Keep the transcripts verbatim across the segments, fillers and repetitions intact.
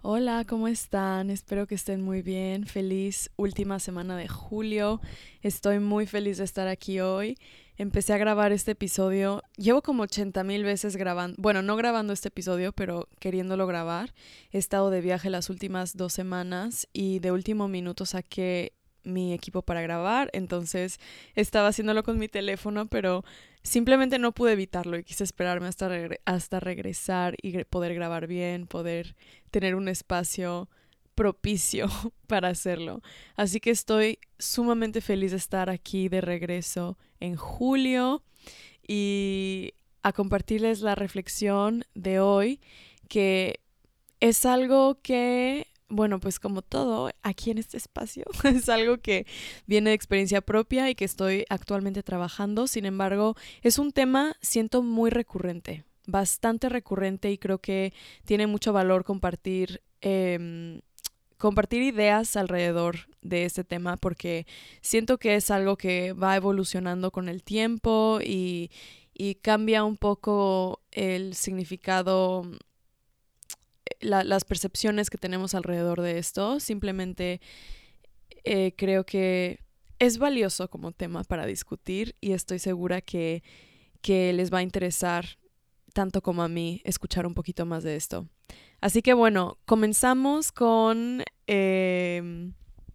Hola, ¿cómo están? Espero que estén muy bien. Feliz última semana de julio. Estoy muy feliz de estar aquí hoy. Empecé a grabar este episodio. Llevo como ochenta mil veces grabando. Bueno, no grabando este episodio, pero queriéndolo grabar. He estado de viaje las últimas dos semanas y de último minuto saqué mi equipo para grabar. Entonces estaba haciéndolo con mi teléfono, pero simplemente no pude evitarlo y quise esperarme hasta, regre- hasta regresar y gr- poder grabar bien, poder tener un espacio propicio para hacerlo. Así que estoy sumamente feliz de estar aquí de regreso en julio y a compartirles la reflexión de hoy, que es algo que, bueno, pues como todo aquí en este espacio, es algo que viene de experiencia propia y que estoy actualmente trabajando. Sin embargo, es un tema, siento, muy recurrente, bastante recurrente, y creo que tiene mucho valor compartir, eh, compartir ideas alrededor de este tema, porque siento que es algo que va evolucionando con el tiempo y, y cambia un poco el significado, la, las percepciones que tenemos alrededor de esto. Simplemente eh, creo que es valioso como tema para discutir y estoy segura que, que les va a interesar tanto como a mí escuchar un poquito más de esto. Así que bueno, comenzamos con... Eh,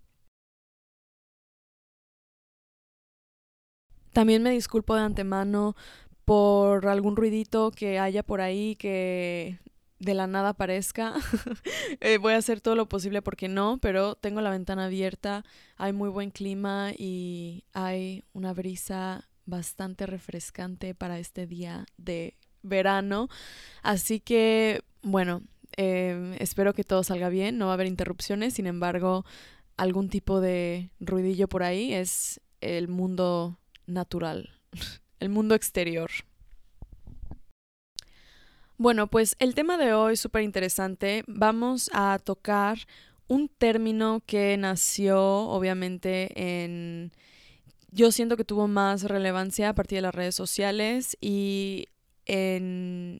también me disculpo de antemano por algún ruidito que haya por ahí que de la nada aparezca. Eh, voy a hacer todo lo posible porque no, pero tengo la ventana abierta, hay muy buen clima y hay una brisa bastante refrescante para este día de verano. Así que, bueno, eh, espero que todo salga bien, no va a haber interrupciones. Sin embargo, algún tipo de ruidillo por ahí es el mundo natural, el mundo exterior. Bueno, pues el tema de hoy es súper interesante. Vamos a tocar un término que nació obviamente en... Yo siento que tuvo más relevancia a partir de las redes sociales y en...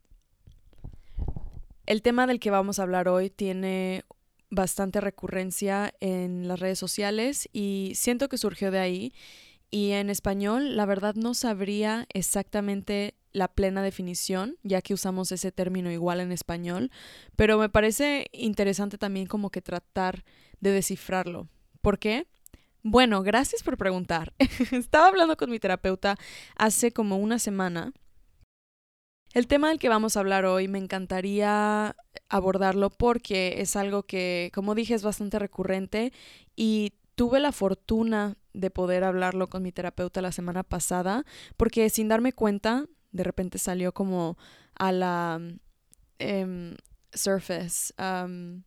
El tema del que vamos a hablar hoy tiene bastante recurrencia en las redes sociales y siento que surgió de ahí. Y en español, la verdad no sabría exactamente la plena definición, ya que usamos ese término igual en español, pero me parece interesante también como que tratar de descifrarlo. ¿Por qué? Bueno, gracias por preguntar. Estaba hablando con mi terapeuta hace como una semana. El tema del que vamos a hablar hoy me encantaría abordarlo porque es algo que, como dije, es bastante recurrente y tuve la fortuna de poder hablarlo con mi terapeuta la semana pasada porque sin darme cuenta, de repente salió como a la um, surface. Um,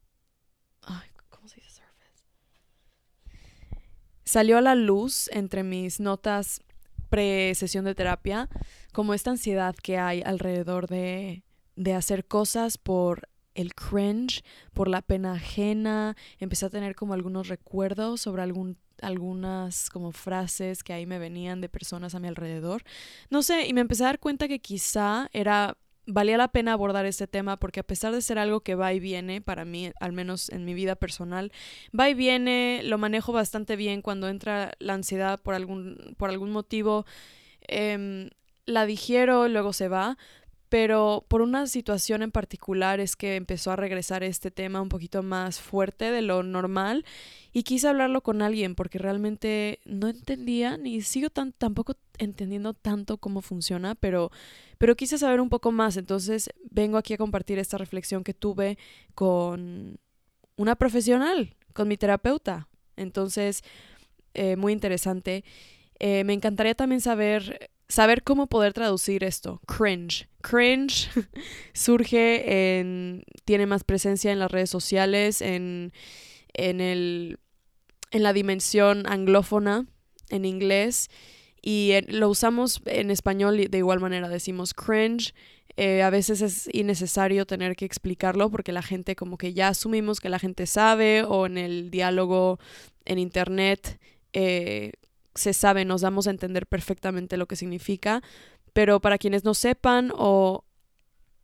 ay, ¿cómo se dice surface? Salió a la luz entre mis notas pre-sesión de terapia, como esta ansiedad que hay alrededor de, de hacer cosas por el cringe, por la pena ajena. Empecé a tener como algunos recuerdos sobre algún algunas como frases que ahí me venían de personas a mi alrededor. No sé, y me empecé a dar cuenta que quizá era valía la pena abordar este tema porque a pesar de ser algo que va y viene para mí, al menos en mi vida personal, va y viene, lo manejo bastante bien cuando entra la ansiedad por algún, por algún motivo, eh, la digiero, luego se va, pero por una situación en particular es que empezó a regresar este tema un poquito más fuerte de lo normal y quise hablarlo con alguien porque realmente no entendía ni sigo tan, tampoco entendiendo tanto cómo funciona, pero, pero quise saber un poco más. Entonces vengo aquí a compartir esta reflexión que tuve con una profesional, con mi terapeuta. Entonces, eh, muy interesante. Eh, me encantaría también saber, saber cómo poder traducir esto. Cringe. Cringe surge en, tiene más presencia en las redes sociales, en, en, el, en la dimensión anglófona, en inglés, y en, lo usamos en español de igual manera, decimos cringe. Eh, a veces es innecesario tener que explicarlo porque la gente como que ya asumimos que la gente sabe, o en el diálogo en internet eh, se sabe, nos damos a entender perfectamente lo que significa, pero para quienes no sepan o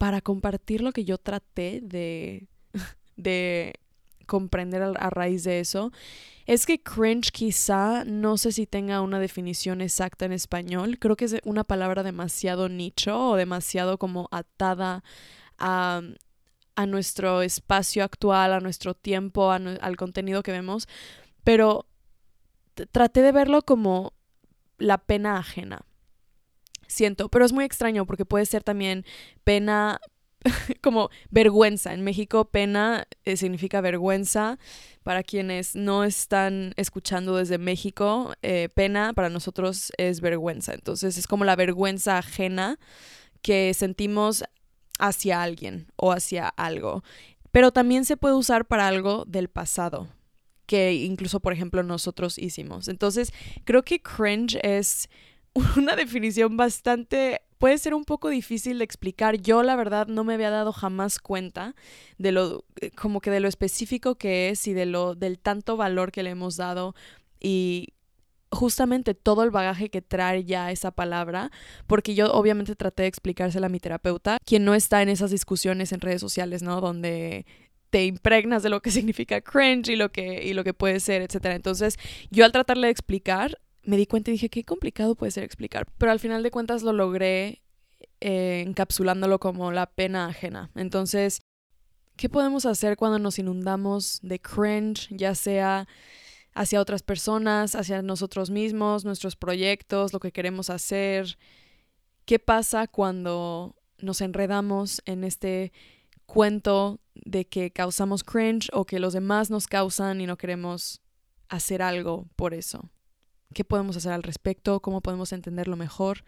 para compartir lo que yo traté de, de comprender a, a raíz de eso, es que cringe quizá no sé si tenga una definición exacta en español. Creo que es una palabra demasiado nicho o demasiado como atada a, a nuestro espacio actual, a nuestro tiempo, a, al contenido que vemos. Pero t- traté de verlo como la pena ajena. Siento, pero es muy extraño porque puede ser también pena, como vergüenza. En México pena eh, significa vergüenza. Para quienes no están escuchando desde México, eh, pena para nosotros es vergüenza. Entonces es como la vergüenza ajena que sentimos hacia alguien o hacia algo. Pero también se puede usar para algo del pasado, que incluso, por ejemplo, nosotros hicimos. Entonces creo que cringe es una definición bastante, puede ser un poco difícil de explicar. Yo la verdad no me había dado jamás cuenta de lo, como que de lo específico que es y de lo, del tanto valor que le hemos dado y justamente todo el bagaje que trae ya esa palabra, porque yo obviamente traté de explicársela a mi terapeuta, quien no está en esas discusiones en redes sociales, ¿no? Donde te impregnas de lo que significa cringe y lo que, y lo que puede ser, etcétera. Entonces, yo al tratarle de explicar, me di cuenta y dije, qué complicado puede ser explicar. Pero al final de cuentas lo logré eh, encapsulándolo como la pena ajena. Entonces, ¿qué podemos hacer cuando nos inundamos de cringe, ya sea hacia otras personas, hacia nosotros mismos, nuestros proyectos, lo que queremos hacer? ¿Qué pasa cuando nos enredamos en este cuento de que causamos cringe o que los demás nos causan y no queremos hacer algo por eso? ¿Qué podemos hacer al respecto? ¿Cómo podemos entenderlo mejor?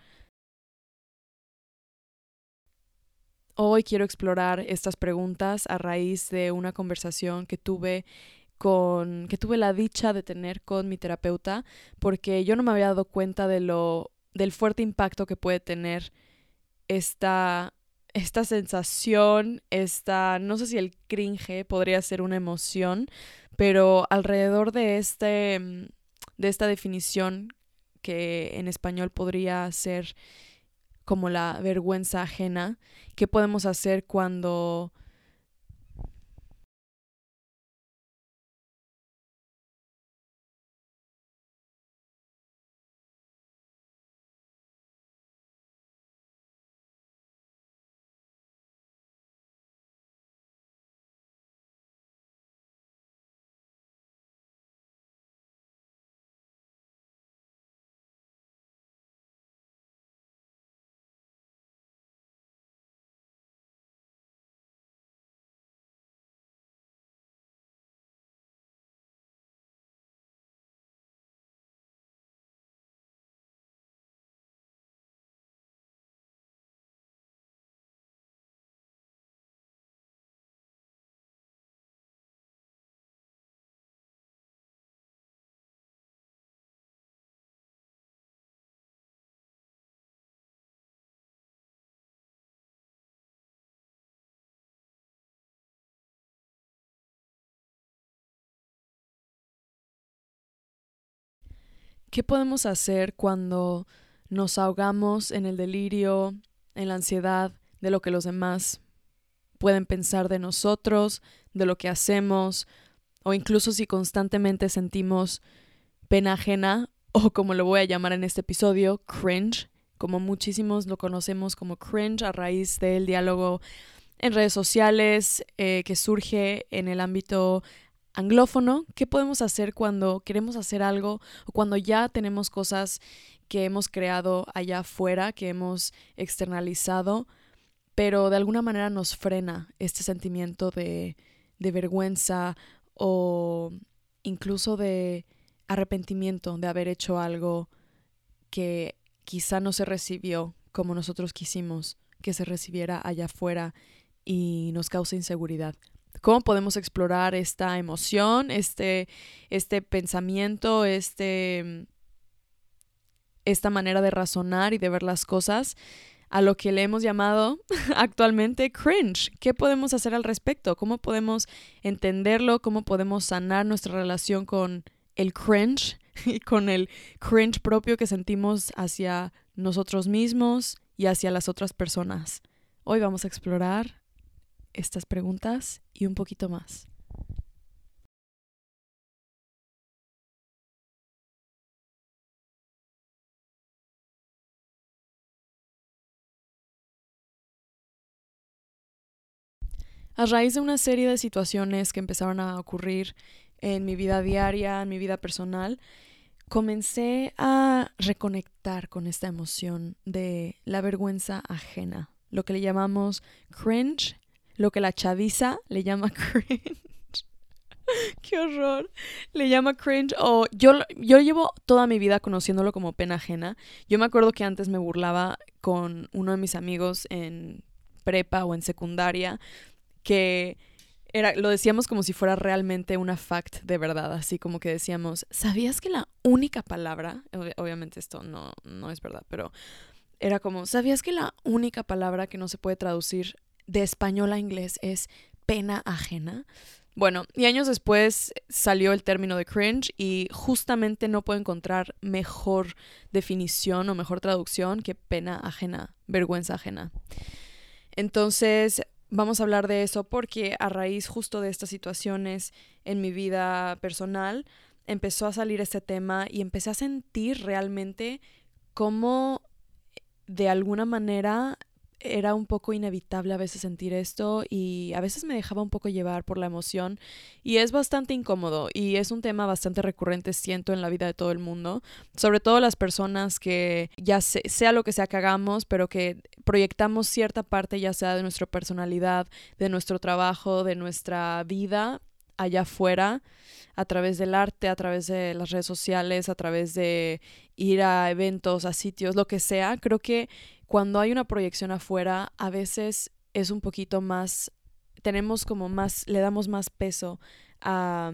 Hoy quiero explorar estas preguntas a raíz de una conversación que tuve con, que tuve la dicha de tener con mi terapeuta, porque yo no me había dado cuenta de lo, del fuerte impacto que puede tener esta, esta sensación, esta, no sé si el cringe podría ser una emoción, pero alrededor de este, de esta definición que en español podría ser como la vergüenza ajena, ¿qué podemos hacer cuando ¿Qué podemos hacer cuando nos ahogamos en el delirio, en la ansiedad de lo que los demás pueden pensar de nosotros, de lo que hacemos, o incluso si constantemente sentimos pena ajena, o como lo voy a llamar en este episodio, cringe, como muchísimos lo conocemos como cringe a raíz del diálogo en redes sociales eh, que surge en el ámbito anglófono? ¿Qué podemos hacer cuando queremos hacer algo o cuando ya tenemos cosas que hemos creado allá afuera, que hemos externalizado, pero de alguna manera nos frena este sentimiento de, de vergüenza o incluso de arrepentimiento de haber hecho algo que quizá no se recibió como nosotros quisimos que se recibiera allá afuera y nos causa inseguridad? ¿Cómo podemos explorar esta emoción, este, este pensamiento, este, esta manera de razonar y de ver las cosas a lo que le hemos llamado actualmente cringe? ¿Qué podemos hacer al respecto? ¿Cómo podemos entenderlo? ¿Cómo podemos sanar nuestra relación con el cringe y con el cringe propio que sentimos hacia nosotros mismos y hacia las otras personas? Hoy vamos a explorar estas preguntas y un poquito más. A raíz de una serie de situaciones que empezaron a ocurrir en mi vida diaria, en mi vida personal, comencé a reconectar con esta emoción de la vergüenza ajena, lo que le llamamos cringe, lo que la chaviza le llama cringe. ¡Qué horror! Le llama cringe o yo, yo llevo toda mi vida conociéndolo como pena ajena. Yo me acuerdo que antes me burlaba con uno de mis amigos en prepa o en secundaria que era, lo decíamos como si fuera realmente una fact de verdad, así como que decíamos, ¿sabías que la única palabra, ob- obviamente esto no, no es verdad, pero era como, ¿sabías que la única palabra que no se puede traducir de español a inglés es pena ajena? Bueno, y años después salió el término de cringe y justamente no puedo encontrar mejor definición o mejor traducción que pena ajena, vergüenza ajena. Entonces, vamos a hablar de eso porque a raíz justo de estas situaciones en mi vida personal, empezó a salir este tema y empecé a sentir realmente cómo de alguna manera era un poco inevitable a veces sentir esto y a veces me dejaba un poco llevar por la emoción y es bastante incómodo y es un tema bastante recurrente, siento, en la vida de todo el mundo, sobre todo las personas que ya se, sea lo que sea que hagamos, pero que proyectamos cierta parte ya sea de nuestra personalidad, de nuestro trabajo, de nuestra vida allá afuera, a través del arte, a través de las redes sociales, a través de ir a eventos, a sitios, lo que sea. Creo que cuando hay una proyección afuera, a veces es un poquito más, tenemos como más, le damos más peso a,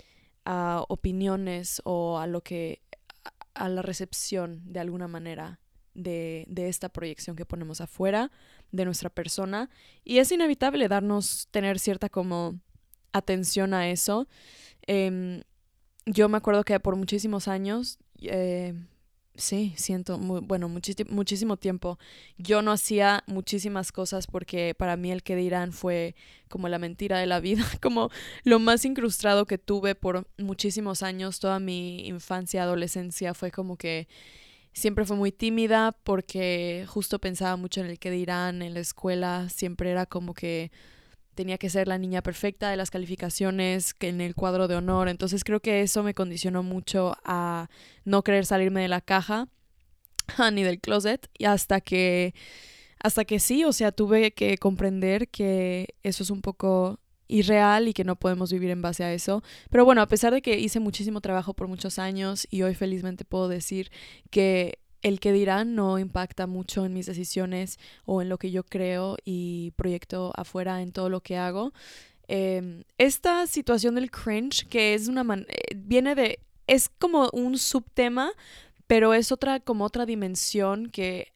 a opiniones o a lo que, a la recepción de alguna manera de, de esta proyección que ponemos afuera de nuestra persona. Y es inevitable darnos, tener cierta como atención a eso. Eh, yo me acuerdo que por muchísimos años, eh, sí, siento, muy, bueno, muchis- muchísimo tiempo, yo no hacía muchísimas cosas porque para mí el que dirán fue como la mentira de la vida, como lo más incrustado que tuve por muchísimos años, toda mi infancia, adolescencia, fue como que siempre fue muy tímida porque justo pensaba mucho en el que dirán en la escuela, siempre era como que tenía que ser la niña perfecta de las calificaciones, que en el cuadro de honor. Entonces creo que eso me condicionó mucho a no querer salirme de la caja ni del closet y hasta que hasta que sí, o sea, tuve que comprender que eso es un poco irreal y que no podemos vivir en base a eso. Pero bueno, a pesar de que hice muchísimo trabajo por muchos años y hoy felizmente puedo decir que el que dirán no impacta mucho en mis decisiones o en lo que yo creo y proyecto afuera en todo lo que hago. Eh, esta situación del cringe, que es una man- eh, viene de, es como un subtema, pero es otra, como otra dimensión que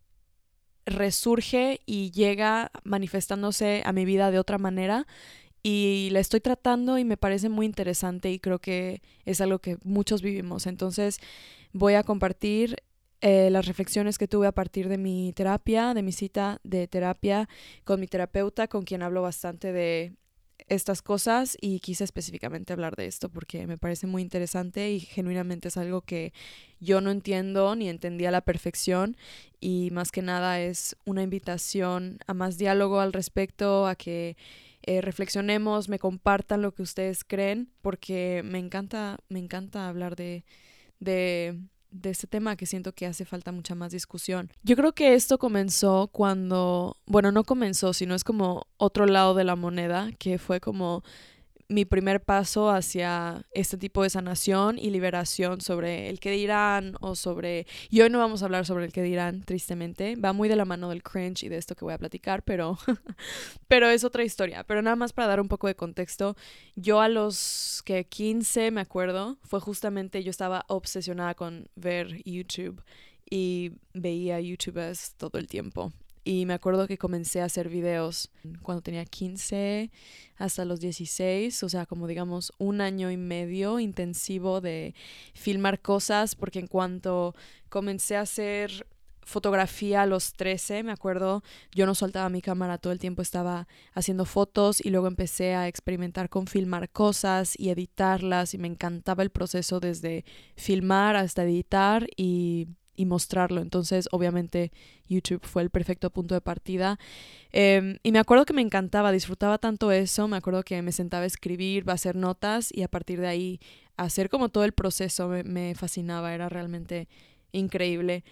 resurge y llega manifestándose a mi vida de otra manera y la estoy tratando y me parece muy interesante y creo que es algo que muchos vivimos. Entonces voy a compartir eh, las reflexiones que tuve a partir de mi terapia, de mi cita de terapia con mi terapeuta, con quien hablo bastante de estas cosas y quise específicamente hablar de esto porque me parece muy interesante y genuinamente es algo que yo no entiendo ni entendía a la perfección y más que nada es una invitación a más diálogo al respecto, a que eh, reflexionemos, me compartan lo que ustedes creen porque me encanta, me encanta hablar de, de, de este tema que siento que hace falta mucha más discusión. Yo creo que esto comenzó cuando, bueno, no comenzó, sino es como otro lado de la moneda, que fue como mi primer paso hacia este tipo de sanación y liberación sobre el que dirán o sobre... Y hoy no vamos a hablar sobre el que dirán, tristemente. Va muy de la mano del cringe y de esto que voy a platicar, pero, pero es otra historia. Pero nada más para dar un poco de contexto, yo a los que quince, me acuerdo, fue justamente, yo estaba obsesionada con ver YouTube y veía YouTubers todo el tiempo. Y me acuerdo que comencé a hacer videos cuando tenía quince hasta los dieciséis, o sea, como digamos un año y medio intensivo de filmar cosas, porque en cuanto comencé a hacer fotografía a los trece, me acuerdo, yo no soltaba mi cámara, todo el tiempo estaba haciendo fotos y luego empecé a experimentar con filmar cosas y editarlas y me encantaba el proceso desde filmar hasta editar y, y mostrarlo. Entonces, obviamente, YouTube fue el perfecto punto de partida. Eh, y me acuerdo que me encantaba, disfrutaba tanto eso, me acuerdo que me sentaba a escribir, a hacer notas y a partir de ahí hacer como todo el proceso me, me fascinaba, era realmente increíble.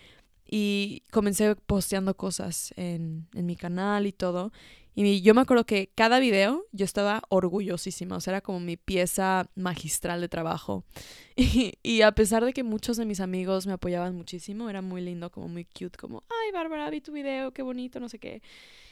Y comencé posteando cosas en, en mi canal y todo. Y yo me acuerdo que cada video yo estaba orgullosísima, o sea, era como mi pieza magistral de trabajo. Y, y a pesar de que muchos de mis amigos me apoyaban muchísimo, era muy lindo, como muy cute, como, ay, Bárbara, vi tu video, qué bonito, no sé qué.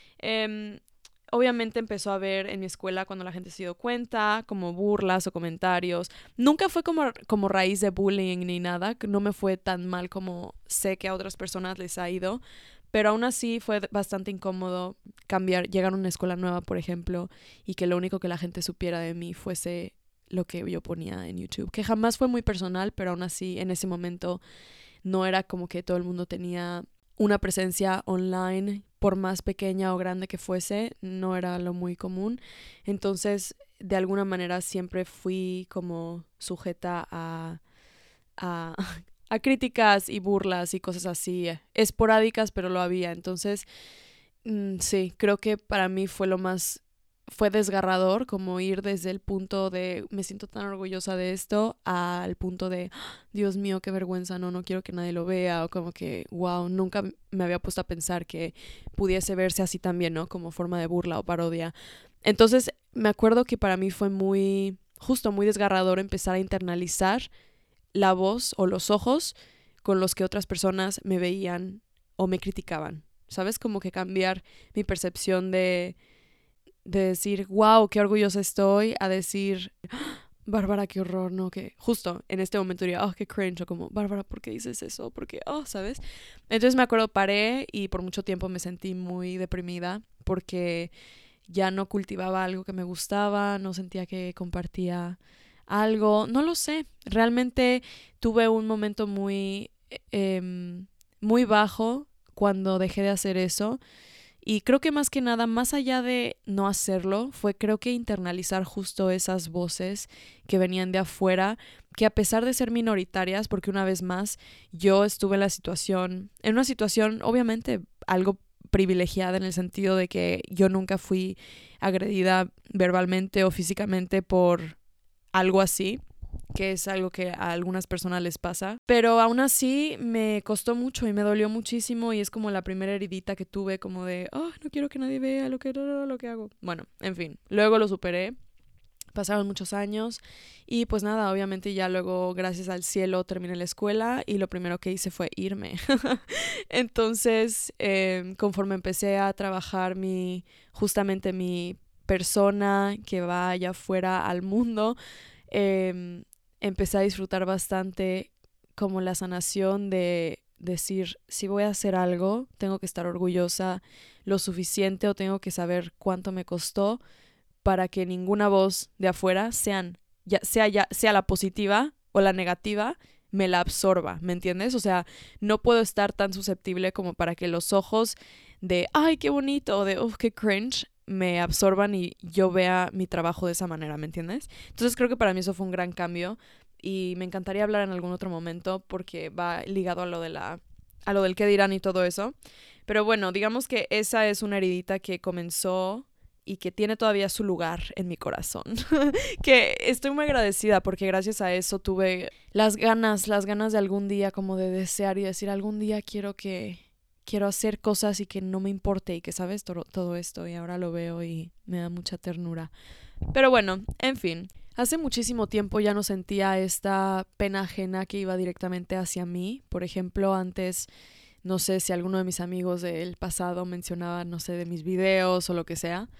Eh, Obviamente empezó a ver en mi escuela cuando la gente se dio cuenta, como burlas o comentarios. Nunca fue como, como raíz de bullying ni nada, que no me fue tan mal como sé que a otras personas les ha ido, pero aún así fue bastante incómodo cambiar, llegar a una escuela nueva, por ejemplo, y que lo único que la gente supiera de mí fuese lo que yo ponía en YouTube, que jamás fue muy personal, pero aún así en ese momento no era como que todo el mundo tenía una presencia online, por más pequeña o grande que fuese, no era lo muy común. Entonces, de alguna manera siempre fui como sujeta a, a, a críticas y burlas y cosas así, eh, esporádicas, pero lo había. Entonces, mm, sí, creo que para mí fue lo más fue desgarrador como ir desde el punto de me siento tan orgullosa de esto al punto de Dios mío, qué vergüenza, no, no quiero que nadie lo vea, o como que wow, nunca me había puesto a pensar que pudiese verse así también, ¿no? Como forma de burla o parodia. Entonces me acuerdo que para mí fue muy, justo muy desgarrador empezar a internalizar la voz o los ojos con los que otras personas me veían o me criticaban, ¿sabes? Como que cambiar mi percepción de de decir, wow, qué orgullosa estoy, a decir, Bárbara, qué horror, ¿no? Que justo en este momento diría, oh, qué cringe, o como, Bárbara, ¿por qué dices eso? Porque, oh, ¿sabes? Entonces me acuerdo, paré y por mucho tiempo me sentí muy deprimida porque ya no cultivaba algo que me gustaba, no sentía que compartía algo, no lo sé, realmente tuve un momento muy, eh, muy bajo cuando dejé de hacer eso. Y creo que más que nada, más allá de no hacerlo, fue creo que internalizar justo esas voces que venían de afuera, que a pesar de ser minoritarias, porque una vez más yo estuve en la situación, en una situación obviamente algo privilegiada en el sentido de que yo nunca fui agredida verbalmente o físicamente por algo así, que es algo que a algunas personas les pasa, pero aún así me costó mucho y me dolió muchísimo y es como la primera heridita que tuve como de, oh, no quiero que nadie vea lo que, lo que hago. Bueno, en fin, luego lo superé, pasaron muchos años y pues nada, obviamente ya luego, gracias al cielo, terminé la escuela y lo primero que hice fue irme. Entonces, eh, conforme empecé a trabajar mi, justamente mi persona que va allá afuera al mundo, eh, empecé a disfrutar bastante como la sanación de decir, si voy a hacer algo, tengo que estar orgullosa lo suficiente o tengo que saber cuánto me costó para que ninguna voz de afuera, sean, ya, sea, ya, sea la positiva o la negativa, me la absorba, ¿me entiendes? O sea, no puedo estar tan susceptible como para que los ojos de, ay, qué bonito, o de, uff, qué cringe, me absorban y yo vea mi trabajo de esa manera, ¿me entiendes? Entonces creo que para mí eso fue un gran cambio y me encantaría hablar en algún otro momento porque va ligado a lo de la a lo del qué dirán y todo eso. Pero bueno, digamos que esa es una heridita que comenzó y que tiene todavía su lugar en mi corazón. Que estoy muy agradecida porque gracias a eso tuve las ganas, las ganas de algún día como de desear y decir algún día quiero que quiero hacer cosas y que no me importe y que sabes todo, todo esto y ahora lo veo y me da mucha ternura. Pero bueno, en fin, hace muchísimo tiempo ya no sentía esta pena ajena que iba directamente hacia mí. Por ejemplo, antes, no sé si alguno de mis amigos del pasado mencionaba, no sé, de mis videos o lo que sea,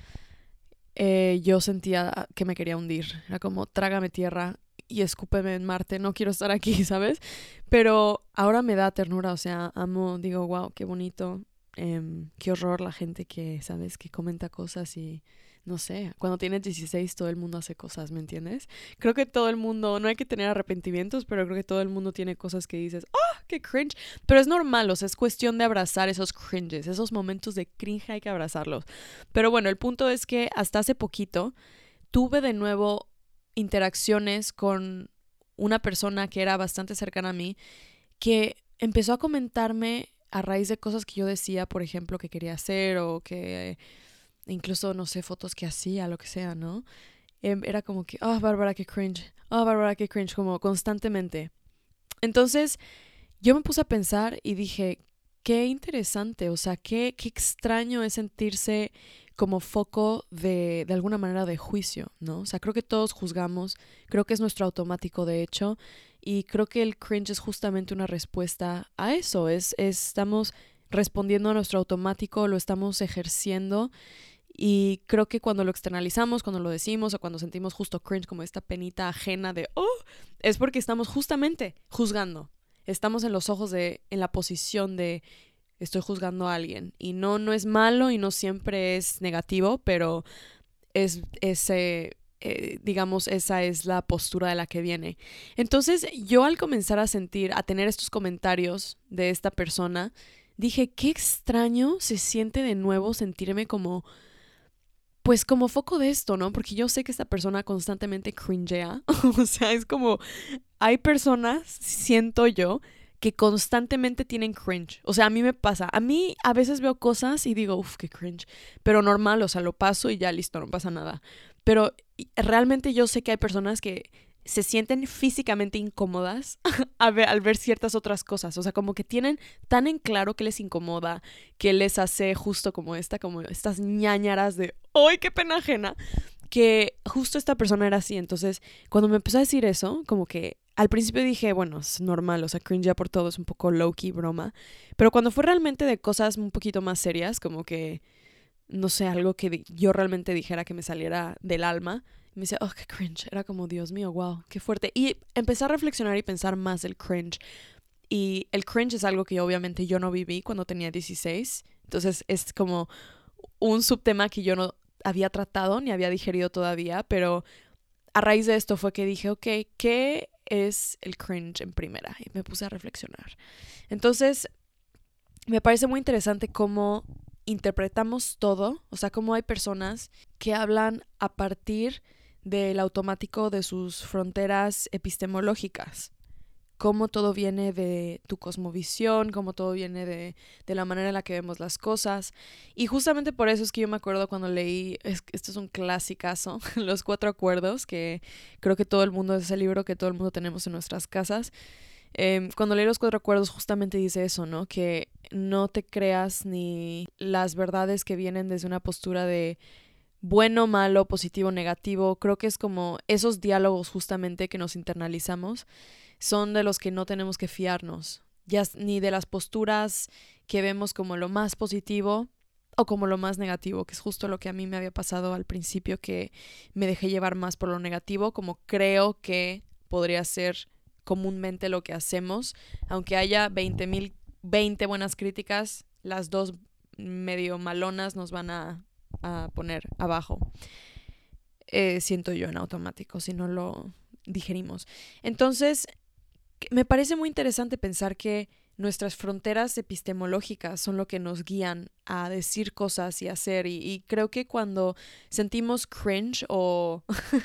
eh, yo sentía que me quería hundir. Era como, trágame tierra y escúpeme en Marte, no quiero estar aquí, ¿sabes? Pero ahora me da ternura, o sea, amo, digo, wow, qué bonito, eh, qué horror la gente que, ¿sabes? Que comenta cosas y no sé, cuando tienes dieciséis todo el mundo hace cosas, ¿me entiendes? Creo que todo el mundo, no hay que tener arrepentimientos, pero creo que todo el mundo tiene cosas que dices, ¡ah, qué cringe! Pero es normal, o sea, es cuestión de abrazar esos cringes, esos momentos de cringe hay que abrazarlos. Pero bueno, el punto es que hasta hace poquito tuve de nuevo interacciones con una persona que era bastante cercana a mí, que empezó a comentarme a raíz de cosas que yo decía, por ejemplo, que quería hacer o que incluso, no sé, fotos que hacía, lo que sea, ¿no? Eh, era como que, ah, oh, Bárbara, qué cringe, ah, oh, Bárbara, qué cringe, como constantemente. Entonces, yo me puse a pensar y dije, qué interesante, o sea, qué, qué extraño es sentirse como foco de, de alguna manera de juicio, ¿no? O sea, creo que todos juzgamos, creo que es nuestro automático de hecho, y creo que el cringe es justamente una respuesta a eso, es, es estamos respondiendo a nuestro automático, lo estamos ejerciendo, y creo que cuando lo externalizamos, cuando lo decimos o cuando sentimos justo cringe, como esta penita ajena de, oh, es porque estamos justamente juzgando. Estamos en los ojos de, en la posición de estoy juzgando a alguien. Y no, no es malo y no siempre es negativo, pero es ese, eh, digamos, esa es la postura de la que viene. Entonces, yo al comenzar a sentir, a tener estos comentarios de esta persona, dije, qué extraño se siente de nuevo sentirme como, pues como foco de esto, ¿no? Porque yo sé que esta persona constantemente cringea. O sea, es como, hay personas, siento yo, que constantemente tienen cringe. O sea, a mí me pasa. A mí a veces veo cosas y digo, uff, qué cringe. Pero normal, o sea, lo paso y ya listo, no pasa nada. Pero realmente yo sé que hay personas que se sienten físicamente incómodas a ver, al ver ciertas otras cosas. O sea, como que tienen tan en claro que les incomoda, que les hace justo como esta, como estas ñañaras de ¡ay, qué pena ajena! Que justo esta persona era así. Entonces, cuando me empezó a decir eso, como que al principio dije, bueno, es normal, o sea, cringe ya por todo, es un poco low-key broma. Pero cuando fue realmente de cosas un poquito más serias, como que, no sé, algo que yo realmente dijera que me saliera del alma, me decía, oh, qué cringe. Era como, Dios mío, wow, qué fuerte. Y empecé a reflexionar y pensar más del cringe. Y el cringe es algo que obviamente yo no viví cuando tenía dieciséis. Entonces es como un subtema que yo no había tratado ni había digerido todavía, pero a raíz de esto fue que dije, ok, ¿qué es el cringe en primera? Y me puse a reflexionar. Entonces, me parece muy interesante cómo interpretamos todo, o sea, cómo hay personas que hablan a partir del automático de sus fronteras epistemológicas. Cómo todo viene de tu cosmovisión, cómo todo viene de, de la manera en la que vemos las cosas. Y justamente por eso es que yo me acuerdo cuando leí, es, esto es un clasicazo, Los Cuatro Acuerdos, que creo que todo el mundo, es el libro que todo el mundo tenemos en nuestras casas. Eh, cuando leí Los Cuatro Acuerdos justamente dice eso, ¿no? Que no te creas ni las verdades que vienen desde una postura de bueno, malo, positivo, negativo. Creo que es como esos diálogos justamente que nos internalizamos son de los que no tenemos que fiarnos, ya ni de las posturas que vemos como lo más positivo o como lo más negativo, que es justo lo que a mí me había pasado al principio, que me dejé llevar más por lo negativo, como creo que podría ser comúnmente lo que hacemos, aunque haya veinte mil, veinte buenas críticas, las dos medio malonas nos van a, a poner abajo. Eh, siento yo en automático, si no lo digerimos. Entonces, me parece muy interesante pensar que nuestras fronteras epistemológicas son lo que nos guían a decir cosas y hacer. Y, y creo que cuando sentimos cringe o,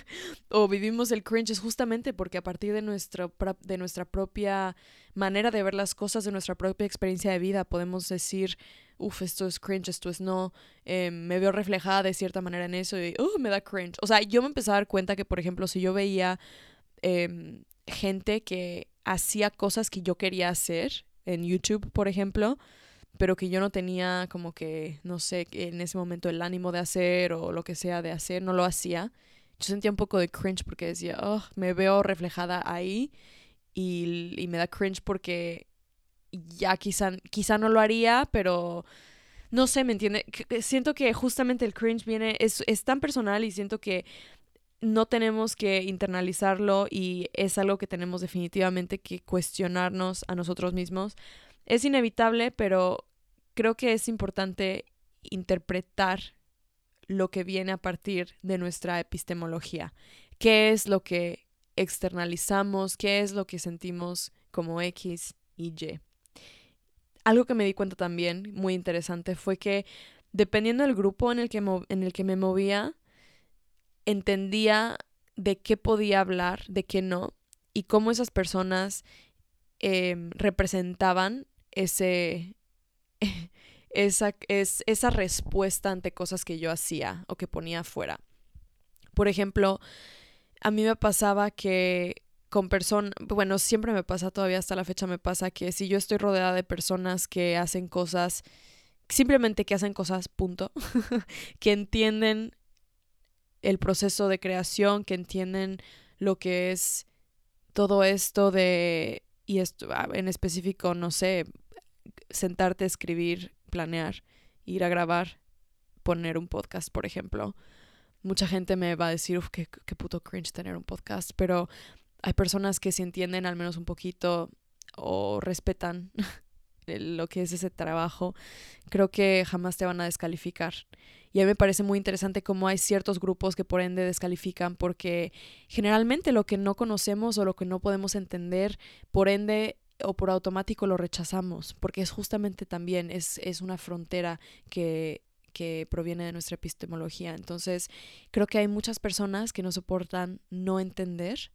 o vivimos el cringe es justamente porque a partir de, nuestro, de nuestra propia manera de ver las cosas, de nuestra propia experiencia de vida, podemos decir, uff, esto es cringe, esto es no, eh, me veo reflejada de cierta manera en eso y uh, me da cringe. O sea, yo me empecé a dar cuenta que, por ejemplo, si yo veía eh, gente que hacía cosas que yo quería hacer en YouTube, por ejemplo, pero que yo no tenía como que, no sé, en ese momento el ánimo de hacer o lo que sea de hacer, no lo hacía. Yo sentía un poco de cringe porque decía, oh, me veo reflejada ahí y, y me da cringe porque ya quizá, quizá no lo haría, pero no sé, ¿me entiende? Siento que justamente el cringe viene, es, es tan personal y siento que no tenemos que internalizarlo y es algo que tenemos definitivamente que cuestionarnos a nosotros mismos. Es inevitable, pero creo que es importante interpretar lo que viene a partir de nuestra epistemología. ¿Qué es lo que externalizamos? ¿Qué es lo que sentimos como X y Y? Algo que me di cuenta también, muy interesante, fue que dependiendo del grupo en el que, mo- en el que me movía, entendía de qué podía hablar, de qué no, y cómo esas personas eh, representaban ese, esa, es, esa respuesta ante cosas que yo hacía o que ponía afuera. Por ejemplo, a mí me pasaba que con personas, bueno, siempre me pasa, todavía hasta la fecha me pasa que si yo estoy rodeada de personas que hacen cosas, simplemente que hacen cosas, punto, que entienden el proceso de creación, que entienden lo que es todo esto de, y esto en específico, no sé, sentarte a escribir, planear, ir a grabar, poner un podcast, por ejemplo. Mucha gente me va a decir, uff, qué, qué puto cringe tener un podcast, pero hay personas que si entienden al menos un poquito o respetan lo que es ese trabajo, creo que jamás te van a descalificar. Y a mí me parece muy interesante cómo hay ciertos grupos que por ende descalifican porque generalmente lo que no conocemos o lo que no podemos entender, por ende o por automático lo rechazamos, porque es justamente también, es, es una frontera que, que proviene de nuestra epistemología. Entonces, creo que hay muchas personas que no soportan no entender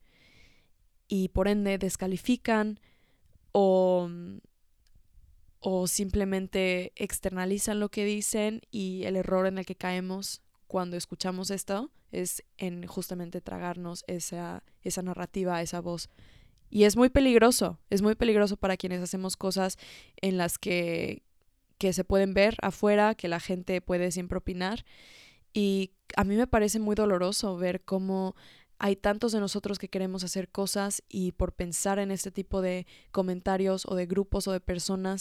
y por ende descalifican o o simplemente externalizan lo que dicen, y el error en el que caemos cuando escuchamos esto es en justamente tragarnos esa, esa narrativa, esa voz. Y es muy peligroso, es muy peligroso para quienes hacemos cosas en las que, que se pueden ver afuera, que la gente puede siempre opinar. Y a mí me parece muy doloroso ver cómo hay tantos de nosotros que queremos hacer cosas y por pensar en este tipo de comentarios o de grupos o de personas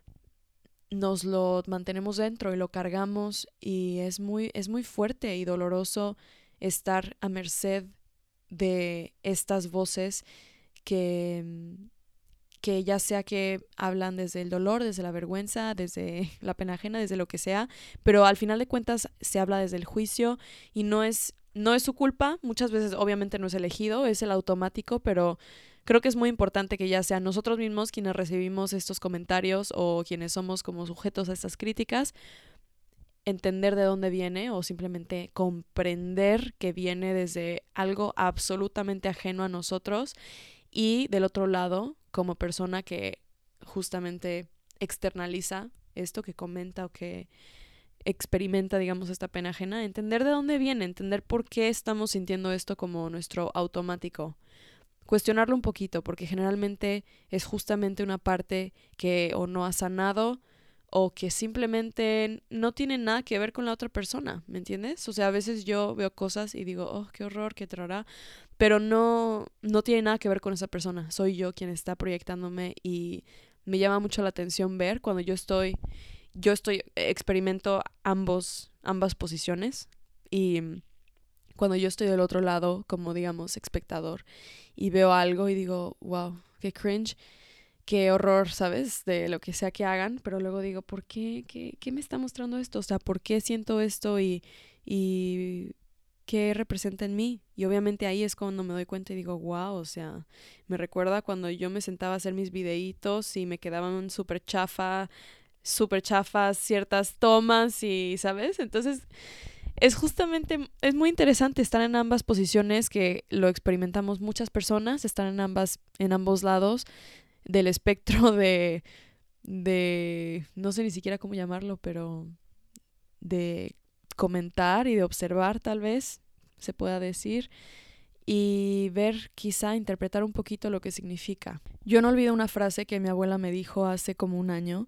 nos lo mantenemos dentro y lo cargamos, y es muy, es muy fuerte y doloroso estar a merced de estas voces que, que ya sea que hablan desde el dolor, desde la vergüenza, desde la pena ajena, desde lo que sea, pero al final de cuentas se habla desde el juicio y no es, no es su culpa. Muchas veces obviamente no es elegido, es el automático, pero creo que es muy importante que ya sean nosotros mismos quienes recibimos estos comentarios o quienes somos como sujetos a estas críticas, entender de dónde viene o simplemente comprender que viene desde algo absolutamente ajeno a nosotros, y del otro lado, como persona que justamente externaliza esto, que comenta o que experimenta, digamos, esta pena ajena, entender de dónde viene, entender por qué estamos sintiendo esto como nuestro automático. Cuestionarlo un poquito, porque generalmente es justamente una parte que o no ha sanado o que simplemente no tiene nada que ver con la otra persona, ¿me entiendes? O sea, a veces yo veo cosas y digo, oh, qué horror, qué trará, pero no, no tiene nada que ver con esa persona. Soy yo quien está proyectándome, y me llama mucho la atención ver cuando yo estoy, yo estoy, experimento ambos, ambas posiciones, y cuando yo estoy del otro lado, como digamos, espectador, y veo algo y digo, wow, qué cringe, qué horror, ¿sabes? De lo que sea que hagan, pero luego digo, ¿por qué? ¿Qué, qué me está mostrando esto? O sea, ¿por qué siento esto y, y qué representa en mí? Y obviamente ahí es cuando me doy cuenta y digo, wow, o sea, me recuerda cuando yo me sentaba a hacer mis videitos y me quedaban súper chafa, súper chafas ciertas tomas y, ¿sabes? Entonces es justamente, es muy interesante estar en ambas posiciones, que lo experimentamos muchas personas, estar en ambas, en ambos lados del espectro de, de, no sé ni siquiera cómo llamarlo, pero de comentar y de observar, tal vez se pueda decir, y ver, quizá interpretar un poquito lo que significa. Yo no olvido una frase que mi abuela me dijo hace como un año,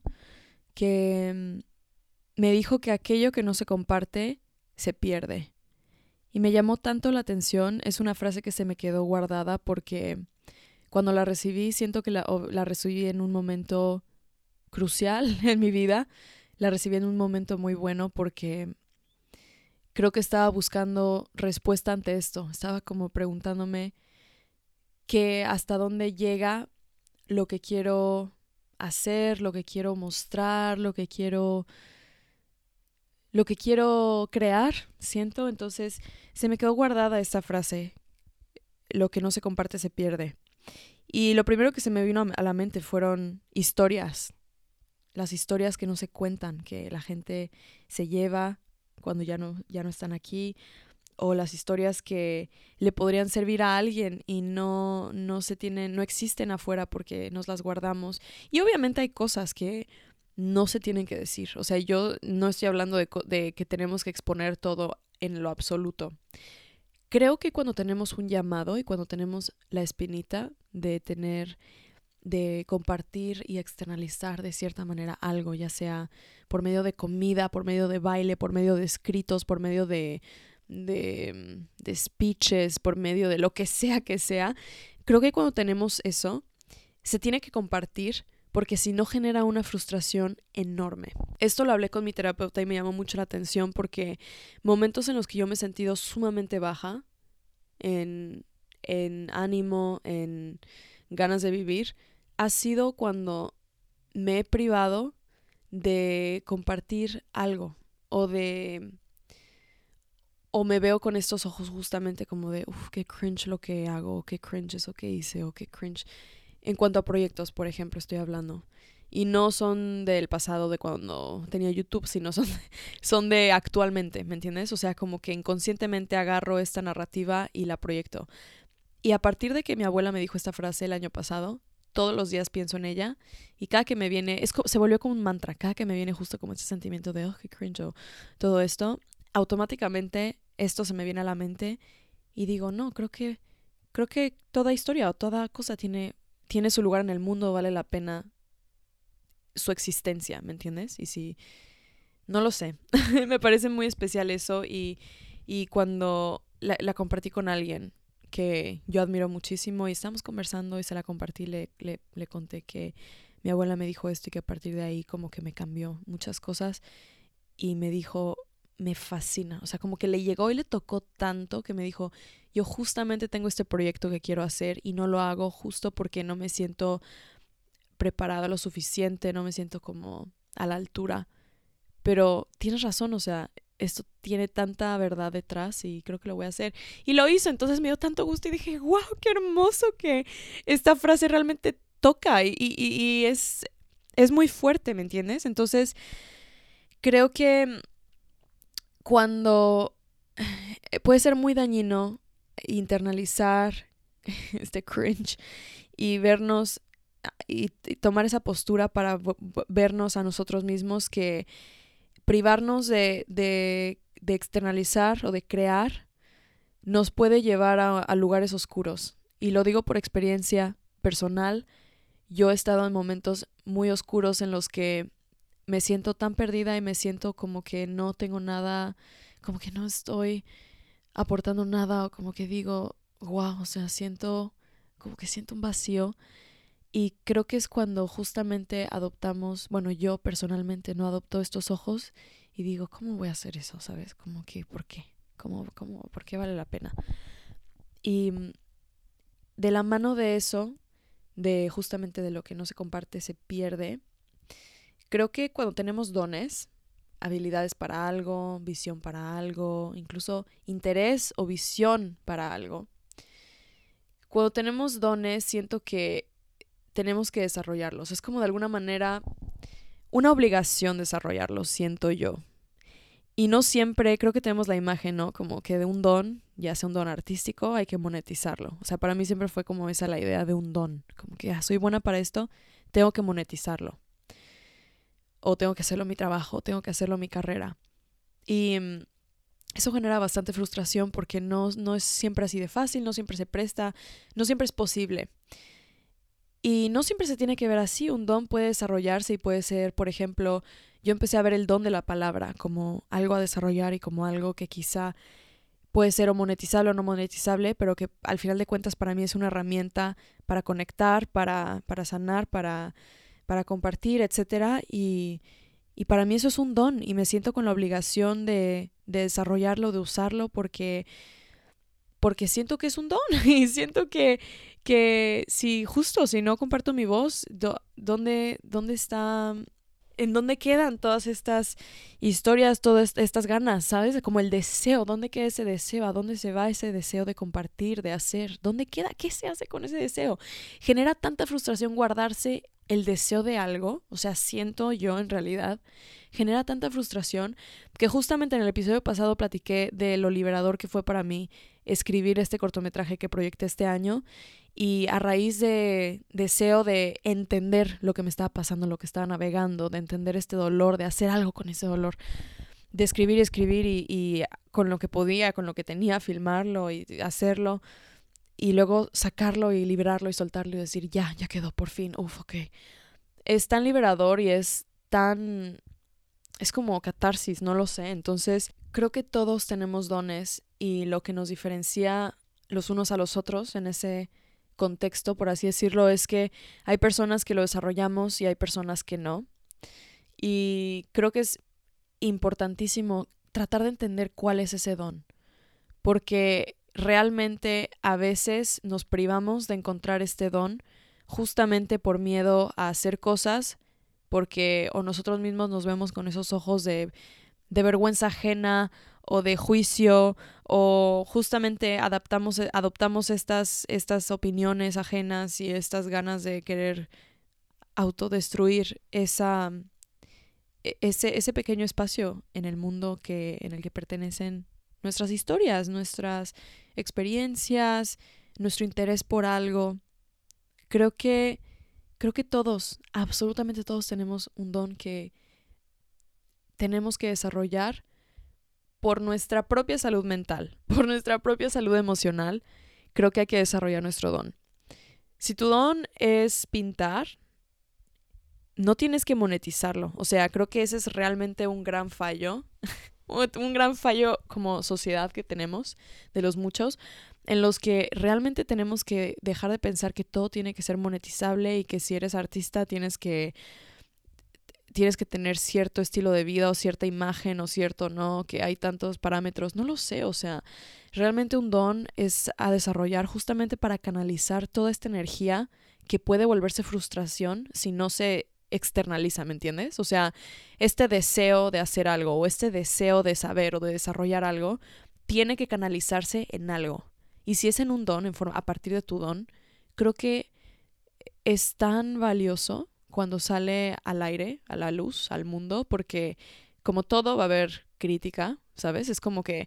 que me dijo que aquello que no se comparte se pierde. Y me llamó tanto la atención, es una frase que se me quedó guardada porque cuando la recibí siento que la, la recibí en un momento crucial en mi vida, la recibí en un momento muy bueno porque creo que estaba buscando respuesta ante esto, estaba como preguntándome que hasta dónde llega lo que quiero hacer, lo que quiero mostrar, lo que quiero lo que quiero crear, siento. Entonces se me quedó guardada esta frase, lo que no se comparte se pierde. Y lo primero que se me vino a la mente fueron historias, las historias que no se cuentan, que la gente se lleva cuando ya no, ya no están aquí, o las historias que le podrían servir a alguien y no, no se tienen, no existen afuera porque nos las guardamos. Y obviamente hay cosas que no se tienen que decir. O sea, yo no estoy hablando de, de que tenemos que exponer todo en lo absoluto. Creo que cuando tenemos un llamado y cuando tenemos la espinita de tener, de compartir y externalizar de cierta manera algo, ya sea por medio de comida, por medio de baile, por medio de escritos, por medio de, de, de speeches, por medio de lo que sea que sea, creo que cuando tenemos eso, se tiene que compartir porque si no genera una frustración enorme. Esto lo hablé con mi terapeuta y me llamó mucho la atención porque momentos en los que yo me he sentido sumamente baja en, en ánimo, en ganas de vivir, ha sido cuando me he privado de compartir algo o de... o me veo con estos ojos justamente como de, uff, qué cringe lo que hago, o qué cringe eso que hice, o qué cringe. En cuanto a proyectos, por ejemplo, estoy hablando. Y no son del pasado de cuando tenía YouTube, sino son, son de actualmente, ¿me entiendes? O sea, como que inconscientemente agarro esta narrativa y la proyecto. Y a partir de que mi abuela me dijo esta frase el año pasado, todos los días pienso en ella y cada que me viene, es, se volvió como un mantra, cada que me viene justo como ese sentimiento de, oh, qué cringe, o todo esto, automáticamente esto se me viene a la mente y digo, no, creo que, creo que toda historia o toda cosa tiene... tiene su lugar en el mundo, vale la pena su existencia, ¿me entiendes? Y si, no lo sé, me parece muy especial eso y, y cuando la, la compartí con alguien que yo admiro muchísimo y estábamos conversando y se la compartí, le, le, le conté que mi abuela me dijo esto y que a partir de ahí como que me cambió muchas cosas y me dijo, me fascina, o sea, como que le llegó y le tocó tanto que me dijo, yo justamente tengo este proyecto que quiero hacer y no lo hago justo porque no me siento preparada lo suficiente, no me siento como a la altura. Pero tienes razón, o sea, esto tiene tanta verdad detrás y creo que lo voy a hacer. Y lo hizo, entonces me dio tanto gusto y dije, wow, qué hermoso que esta frase realmente toca y, y, y es, es muy fuerte, ¿me entiendes? Entonces, creo que cuando puede ser muy dañino internalizar este cringe y vernos y, y tomar esa postura para v- v- vernos a nosotros mismos, que privarnos de, de, de externalizar o de crear nos puede llevar a, a lugares oscuros. Y lo digo por experiencia personal. Yo he estado en momentos muy oscuros en los que me siento tan perdida y me siento como que no tengo nada, como que no estoy aportando nada, o como que digo, wow, o sea, siento, como que siento un vacío. Y creo que es cuando justamente adoptamos, bueno, yo personalmente no adopto estos ojos y digo, ¿cómo voy a hacer eso? ¿Sabes? Como que, ¿por qué? ¿Cómo, cómo, ¿Por qué vale la pena? Y de la mano de eso, de justamente de lo que no se comparte, se pierde. Creo que cuando tenemos dones, habilidades para algo, visión para algo, incluso interés o visión para algo, cuando tenemos dones, siento que tenemos que desarrollarlos. Es como de alguna manera una obligación desarrollarlos, siento yo. Y no siempre, creo que tenemos la imagen, ¿no? Como que de un don, ya sea un don artístico, hay que monetizarlo. O sea, para mí siempre fue como esa la idea de un don. Como que, ah, soy buena para esto, tengo que monetizarlo. O tengo que hacerlo mi trabajo, tengo que hacerlo mi carrera. Y mm, eso genera bastante frustración porque no, no es siempre así de fácil, no siempre se presta, no siempre es posible. Y no siempre se tiene que ver así. Un don puede desarrollarse y puede ser, por ejemplo, yo empecé a ver el don de la palabra como algo a desarrollar y como algo que quizá puede ser o monetizable o no monetizable, pero que al final de cuentas para mí es una herramienta para conectar, para, para sanar, para, para compartir, etcétera. Y, y para mí eso es un don y me siento con la obligación de, de desarrollarlo, de usarlo, porque, porque siento que es un don y siento que, que si justo, si no comparto mi voz, do, ¿dónde, dónde está ¿En dónde quedan todas estas historias, todas estas ganas, ¿sabes? Como el deseo, ¿dónde queda ese deseo? ¿A dónde se va ese deseo de compartir, de hacer? ¿Dónde queda? ¿Qué se hace con ese deseo? Genera tanta frustración guardarse el deseo de algo, o sea, siento yo en realidad, genera tanta frustración que justamente en el episodio pasado platiqué de lo liberador que fue para mí escribir este cortometraje que proyecté este año. Y a raíz de deseo de entender lo que me estaba pasando, lo que estaba navegando, de entender este dolor, de hacer algo con ese dolor, de escribir y escribir y, y con lo que podía, con lo que tenía, filmarlo y hacerlo, y luego sacarlo y liberarlo y soltarlo y decir, ya, ya quedó por fin, uf, ok. Es tan liberador y es tan... es como catarsis, no lo sé. Entonces, creo que todos tenemos dones y lo que nos diferencia los unos a los otros en ese contexto, por así decirlo, es que hay personas que lo desarrollamos y hay personas que no. Y creo que es importantísimo tratar de entender cuál es ese don, porque realmente a veces nos privamos de encontrar este don justamente por miedo a hacer cosas, porque o nosotros mismos nos vemos con esos ojos de, de vergüenza ajena o de juicio, o justamente adaptamos, adoptamos estas, estas opiniones ajenas y estas ganas de querer autodestruir esa, ese, ese pequeño espacio en el mundo que, en el que pertenecen nuestras historias, nuestras experiencias, nuestro interés por algo. Creo que, creo que todos, absolutamente todos tenemos un don que tenemos que desarrollar por nuestra propia salud mental, por nuestra propia salud emocional. Creo que hay que desarrollar nuestro don. Si tu don es pintar, no tienes que monetizarlo. O sea, creo que ese es realmente un gran fallo, un gran fallo como sociedad que tenemos, de los muchos, en los que realmente tenemos que dejar de pensar que todo tiene que ser monetizable y que si eres artista tienes que tienes que tener cierto estilo de vida o cierta imagen o cierto no, que hay tantos parámetros, no lo sé, o sea, realmente un don es a desarrollar justamente para canalizar toda esta energía que puede volverse frustración si no se externaliza, ¿me entiendes? O sea, este deseo de hacer algo o este deseo de saber o de desarrollar algo tiene que canalizarse en algo. Y si es en un don, en forma, a partir de tu don, creo que es tan valioso cuando sale al aire, a la luz, al mundo, porque como todo va a haber crítica, ¿sabes? Es como que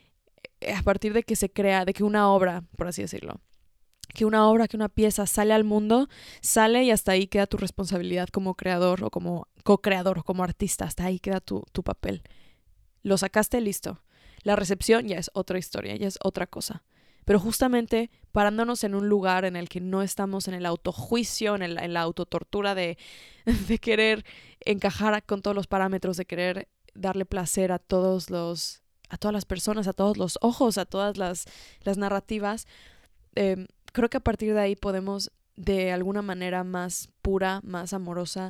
a partir de que se crea, de que una obra, por así decirlo, que una obra, que una pieza sale al mundo, sale y hasta ahí queda tu responsabilidad como creador o como co-creador o como artista, hasta ahí queda tu, tu papel. Lo sacaste, listo. La recepción ya es otra historia, ya es otra cosa. Pero justamente parándonos en un lugar en el que no estamos en el autojuicio, en, el, en la autotortura de, de querer encajar con todos los parámetros, de querer darle placer a todos los, a todas las personas, a todos los ojos, a todas las, las narrativas, eh, creo que a partir de ahí podemos de alguna manera más pura, más amorosa,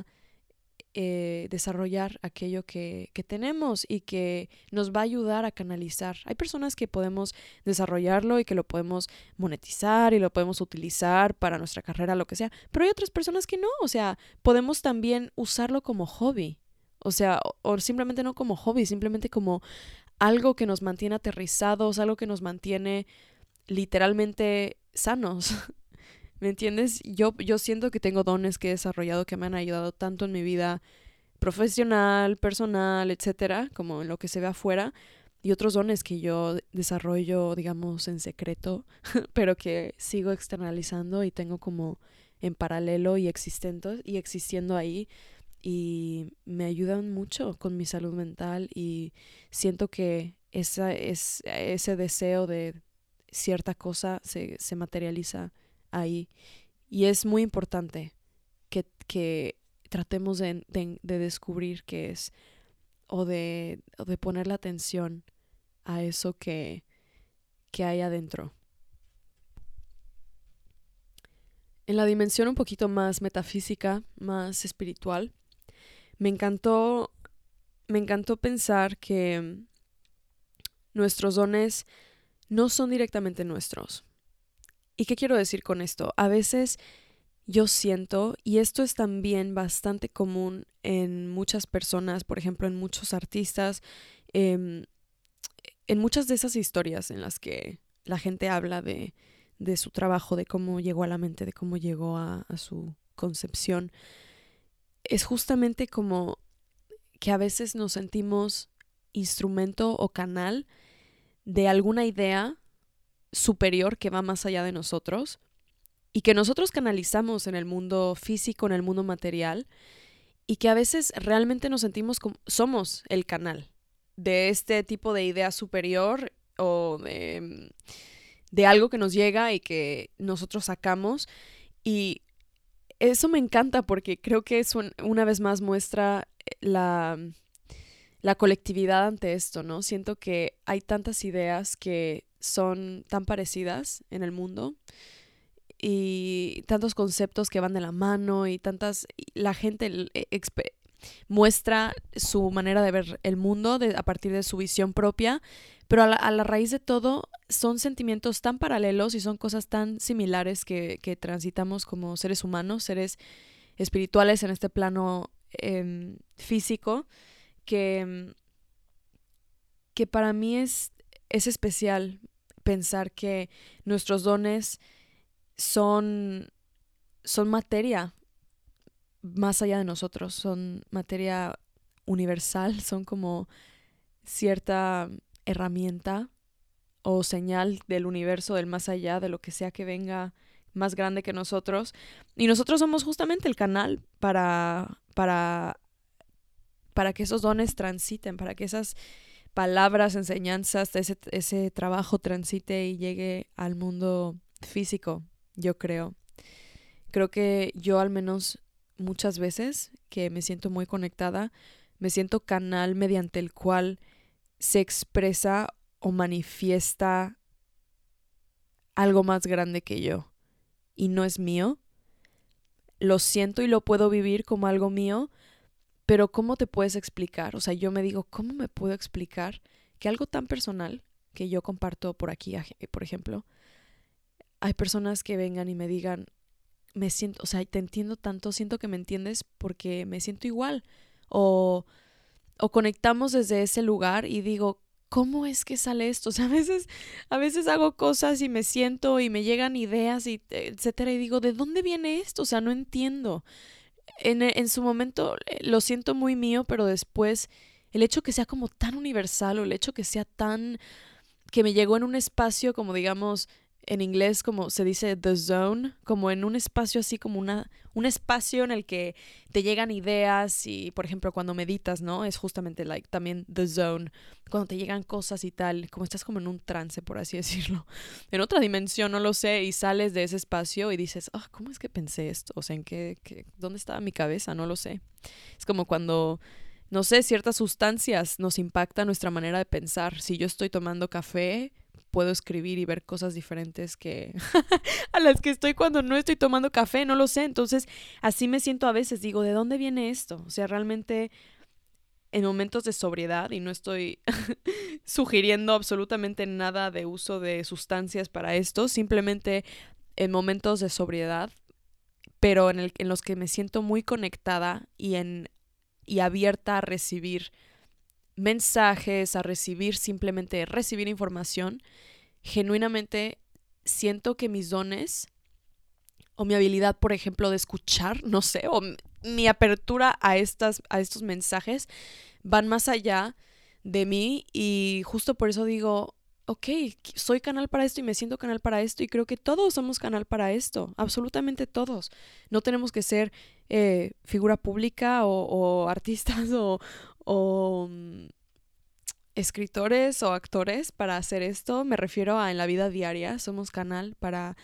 Eh, desarrollar aquello que, que tenemos y que nos va a ayudar a canalizar. Hay personas que podemos desarrollarlo y que lo podemos monetizar y lo podemos utilizar para nuestra carrera, lo que sea, pero hay otras personas que no, o sea, podemos también usarlo como hobby, o sea, o, o simplemente no como hobby, simplemente como algo que nos mantiene aterrizados, algo que nos mantiene literalmente sanos. ¿Me entiendes? Yo, yo siento que tengo dones que he desarrollado que me han ayudado tanto en mi vida profesional, personal, etcétera, como en lo que se ve afuera, y otros dones que yo desarrollo, digamos, en secreto, pero que sigo externalizando y tengo como en paralelo y existendo, y existiendo ahí, y me ayudan mucho con mi salud mental y siento que esa, es, ese deseo de cierta cosa se, se materializa ahí. Y es muy importante que, que tratemos de, de, de descubrir qué es o de, o de poner la atención a eso que, que hay adentro. En la dimensión un poquito más metafísica, más espiritual, me encantó, me encantó pensar que nuestros dones no son directamente nuestros. ¿Y qué quiero decir con esto? A veces, yo siento, y esto es también bastante común en muchas personas, por ejemplo, en muchos artistas, em, en muchas de esas historias en las que la gente habla de, de su trabajo, de cómo llegó a la mente, de cómo llegó a, a su concepción, es justamente como que a veces nos sentimos instrumento o canal de alguna idea superior que va más allá de nosotros y que nosotros canalizamos en el mundo físico, en el mundo material, y que a veces realmente nos sentimos como somos el canal de este tipo de idea superior o de, de algo que nos llega y que nosotros sacamos. Y eso me encanta porque creo que eso una vez más muestra la, la colectividad ante esto, ¿no? Siento que hay tantas ideas que son tan parecidas en el mundo y tantos conceptos que van de la mano y tantas... La gente exp- muestra su manera de ver el mundo de, a partir de su visión propia, pero a la, a la raíz de todo son sentimientos tan paralelos y son cosas tan similares que, que transitamos como seres humanos, seres espirituales en este plano eh, físico, que, que para mí es, es especial pensar que nuestros dones son, son materia más allá de nosotros, son materia universal, son como cierta herramienta o señal del universo, del más allá, de lo que sea que venga más grande que nosotros. Y nosotros somos justamente el canal para, para, para que esos dones transiten, para que esas palabras, enseñanzas, ese, ese trabajo transite y llegue al mundo físico, yo creo. Creo que yo al menos muchas veces que me siento muy conectada, me siento canal mediante el cual se expresa o manifiesta algo más grande que yo y no es mío. Lo siento y lo puedo vivir como algo mío, pero ¿cómo te puedes explicar? O sea, yo me digo, ¿cómo me puedo explicar que algo tan personal que yo comparto por aquí, por ejemplo, hay personas que vengan y me digan, me siento, o sea, te entiendo tanto, siento que me entiendes porque me siento igual. O, o conectamos desde ese lugar y digo, ¿cómo es que sale esto? O sea, a veces, a veces hago cosas y me siento y me llegan ideas y etcétera y digo, ¿de dónde viene esto? O sea, no entiendo. En, en su momento lo siento muy mío, pero después el hecho que sea como tan universal o el hecho que sea tan, que me llegó en un espacio como digamos en inglés como se dice the zone, como en un espacio así como una, un espacio en el que te llegan ideas y por ejemplo cuando meditas, ¿no? Es justamente like también the zone, cuando te llegan cosas y tal, como estás como en un trance por así decirlo, en otra dimensión, no lo sé, y sales de ese espacio y dices, ah, oh, ¿cómo es que pensé esto? O sea, ¿en qué, qué, dónde estaba mi cabeza? No lo sé. Es como cuando no sé, ciertas sustancias nos impactan nuestra manera de pensar. Si yo estoy tomando café, puedo escribir y ver cosas diferentes que a las que estoy cuando no estoy tomando café, no lo sé. Entonces, así me siento a veces, digo, ¿de dónde viene esto? O sea, realmente en momentos de sobriedad, y no estoy sugiriendo absolutamente nada de uso de sustancias para esto, simplemente en momentos de sobriedad, pero en, el, en los que me siento muy conectada y, en, y abierta a recibir mensajes, a recibir simplemente, recibir información, genuinamente siento que mis dones o mi habilidad, por ejemplo, de escuchar, no sé, o mi apertura a, estas, a estos mensajes van más allá de mí y justo por eso digo, ok, soy canal para esto y me siento canal para esto y creo que todos somos canal para esto, absolutamente todos. No tenemos que ser eh, figura pública o, o artistas o, o um, escritores o actores para hacer esto. Me refiero a en la vida diaria, somos canal para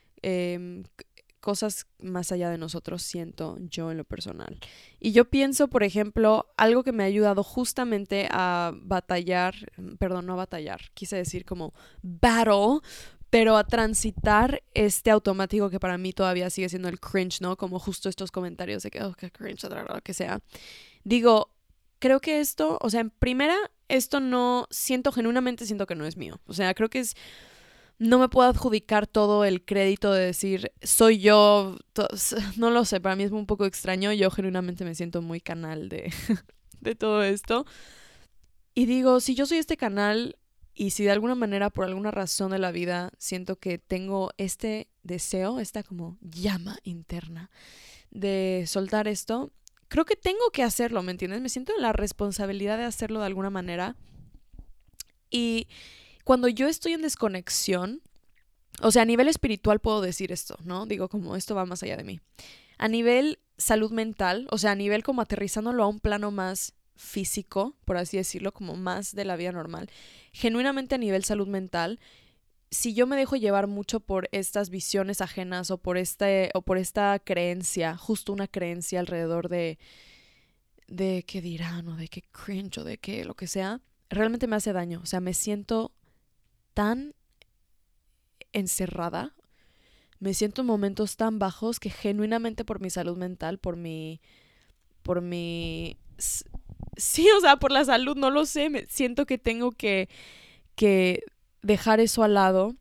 eh, cosas más allá de nosotros, siento yo en lo personal. Y yo pienso, por ejemplo, algo que me ha ayudado justamente a batallar, perdón, no a batallar, quise decir como battle, pero a transitar este automático que para mí todavía sigue siendo el cringe, ¿no? Como justo estos comentarios de que, oh, que cringe, lo que sea. Digo, creo que esto, o sea, en primera, esto no, siento genuinamente, siento que no es mío. O sea, creo que es no me puedo adjudicar todo el crédito de decir, soy yo, to- no lo sé, para mí es un poco extraño, yo genuinamente me siento muy canal de, de todo esto. Y digo, si yo soy este canal y si de alguna manera, por alguna razón de la vida, siento que tengo este deseo, esta como llama interna de soltar esto, creo que tengo que hacerlo, ¿me entiendes? Me siento en la responsabilidad de hacerlo de alguna manera. Y cuando yo estoy en desconexión, o sea, a nivel espiritual puedo decir esto, ¿no? Digo, como esto va más allá de mí. A nivel salud mental, o sea, a nivel como aterrizándolo a un plano más físico, por así decirlo, como más de la vida normal, genuinamente a nivel salud mental, si yo me dejo llevar mucho por estas visiones ajenas o por este o por esta creencia, justo una creencia alrededor de de qué dirán o de qué cringe o de qué lo que sea, realmente me hace daño, o sea, me siento tan encerrada, me siento en momentos tan bajos que genuinamente por mi salud mental, por mi por mi sí, o sea, por la salud, no lo sé, me siento que tengo que que dejar eso al lado.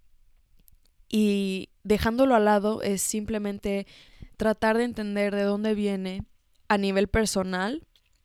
Y dejándolo al lado es simplemente tratar de entender de dónde viene a nivel personal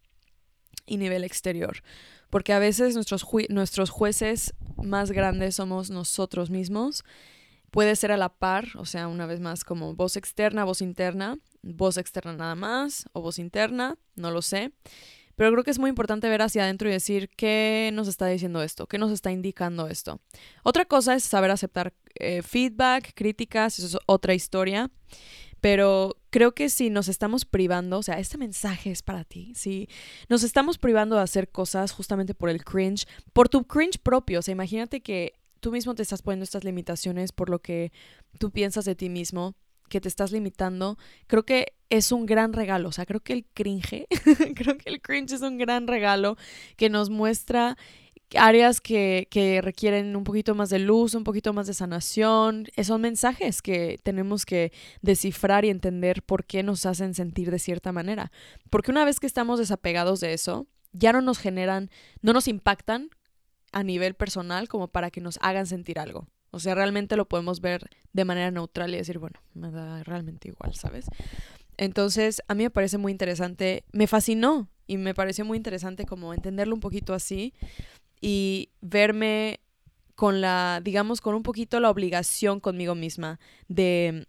y nivel exterior. Porque a veces nuestros, ju- nuestros jueces más grandes somos nosotros mismos. Puede ser a la par, o sea, una vez más como voz externa, voz interna, voz externa nada más, o voz interna, no lo sé. Pero creo que es muy importante ver hacia adentro y decir qué nos está diciendo esto, qué nos está indicando esto. Otra cosa es saber aceptar eh, feedback, críticas, eso es otra historia. Pero creo que si nos estamos privando, o sea, este mensaje es para ti, si nos estamos privando de hacer cosas justamente por el cringe, por tu cringe propio, o sea, imagínate que tú mismo te estás poniendo estas limitaciones por lo que tú piensas de ti mismo, que te estás limitando, creo que es un gran regalo, o sea, creo que el cringe, creo que el cringe es un gran regalo que nos muestra áreas que, que requieren un poquito más de luz, un poquito más de sanación. Son mensajes que tenemos que descifrar y entender por qué nos hacen sentir de cierta manera. Porque una vez que estamos desapegados de eso, ya no nos generan, no nos impactan a nivel personal como para que nos hagan sentir algo. O sea, realmente lo podemos ver de manera neutral y decir, bueno, me da realmente igual, ¿sabes? Entonces, a mí me parece muy interesante, me fascinó y me pareció muy interesante como entenderlo un poquito así y verme con la, digamos, con un poquito la obligación conmigo misma de,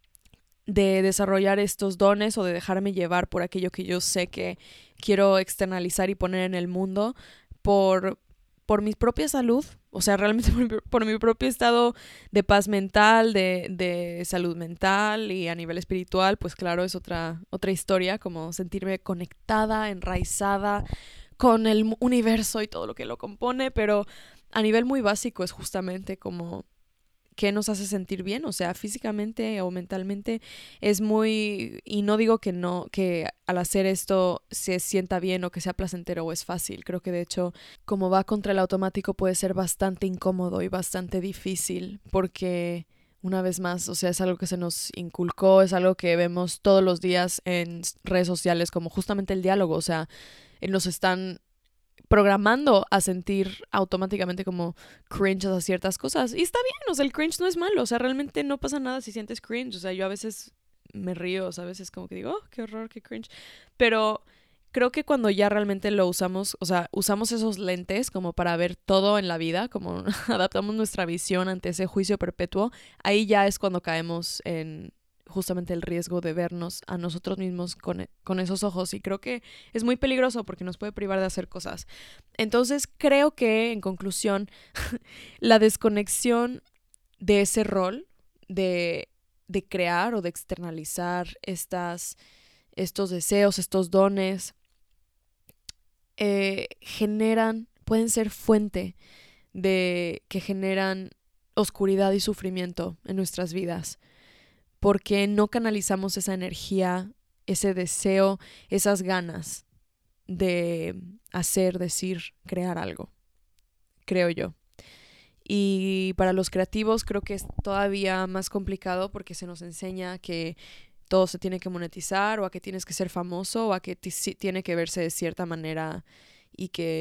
de desarrollar estos dones o de dejarme llevar por aquello que yo sé que quiero externalizar y poner en el mundo por, por mi propia salud, o sea, realmente por mi, por mi propio estado de paz mental, de, de salud mental y a nivel espiritual, pues claro, es otra, otra historia, como sentirme conectada, enraizada con el universo y todo lo que lo compone, pero a nivel muy básico es justamente como qué nos hace sentir bien, o sea, físicamente o mentalmente es muy, y no digo que no, que al hacer esto se sienta bien o que sea placentero o es fácil, creo que de hecho como va contra el automático puede ser bastante incómodo y bastante difícil porque una vez más, o sea, es algo que se nos inculcó, es algo que vemos todos los días en redes sociales como justamente el diálogo, o sea, nos están programando a sentir automáticamente como cringe a ciertas cosas. Y está bien, o sea, el cringe no es malo, o sea, realmente no pasa nada si sientes cringe, o sea, yo a veces me río, o sea, a veces como que digo, oh, qué horror, qué cringe, pero creo que cuando ya realmente lo usamos, o sea, usamos esos lentes como para ver todo en la vida, como adaptamos nuestra visión ante ese juicio perpetuo, ahí ya es cuando caemos en justamente el riesgo de vernos a nosotros mismos con, con esos ojos y creo que es muy peligroso porque nos puede privar de hacer cosas. Entonces creo que en conclusión la desconexión de ese rol de, de crear o de externalizar estas, estos deseos, estos dones, eh, generan, pueden ser fuente de que generan oscuridad y sufrimiento en nuestras vidas, porque no canalizamos esa energía, ese deseo, esas ganas de hacer, decir, crear algo, creo yo. Y para los creativos creo que es todavía más complicado porque se nos enseña que todo se tiene que monetizar o a que tienes que ser famoso o a que t- tiene que verse de cierta manera y que